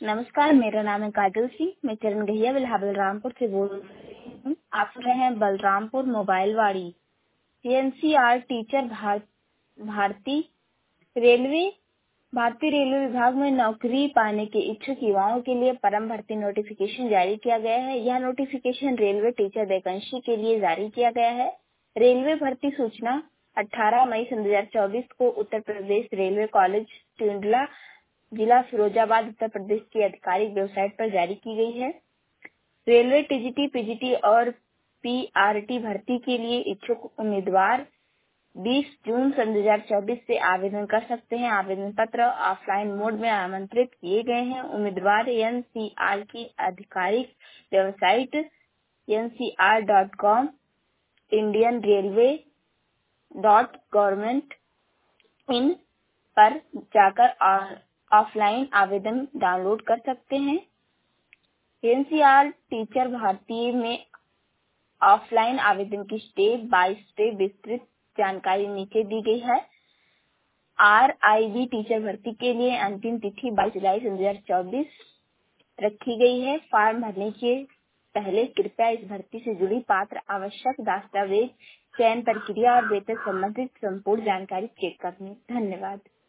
नमस्कार, मेरा नाम है काजल सिंह। मैं चरण गहिया बलरामपुर से बोल रही हूँ। आप सुन रहे हैं बलरामपुर मोबाइल वाड़ी। एनसीआर टीचर भारतीय रेलवे विभाग में नौकरी पाने के इच्छुक युवाओं के लिए परम भर्ती नोटिफिकेशन जारी किया गया है। यह नोटिफिकेशन रेलवे टीचर वैकेंसी के लिए जारी किया गया है। रेलवे भर्ती सूचना 18 मई 2024 को उत्तर प्रदेश रेलवे कॉलेज टुंडला, जिला फिरोजाबाद, उत्तर प्रदेश की आधिकारिक वेबसाइट पर जारी की गई है। रेलवे टीजीटी, पीजीटी और पीआरटी भर्ती के लिए इच्छुक उम्मीदवार 20 जून 2024 से आवेदन कर सकते हैं। आवेदन पत्र ऑफलाइन मोड में आमंत्रित किए गए हैं। उम्मीदवार एनसीआर की आधिकारिक वेबसाइट ncr.com, indianrailway.government.in पर जाकर ऑफलाइन आवेदन डाउनलोड कर सकते हैं। एनसीआर टीचर भारतीय में ऑफलाइन आवेदन की स्टेप बाय स्टेप विस्तृत जानकारी नीचे दी गई है। आरआईबी टीचर भर्ती के लिए अंतिम तिथि 22 जुलाई 2024 रखी गई है। फॉर्म भरने के पहले कृपया इस भर्ती से जुड़ी पात्र आवश्यक दस्तावेज, चयन प्रक्रिया और वेतन संबंधित संपूर्ण जानकारी चेक कर लें। धन्यवाद।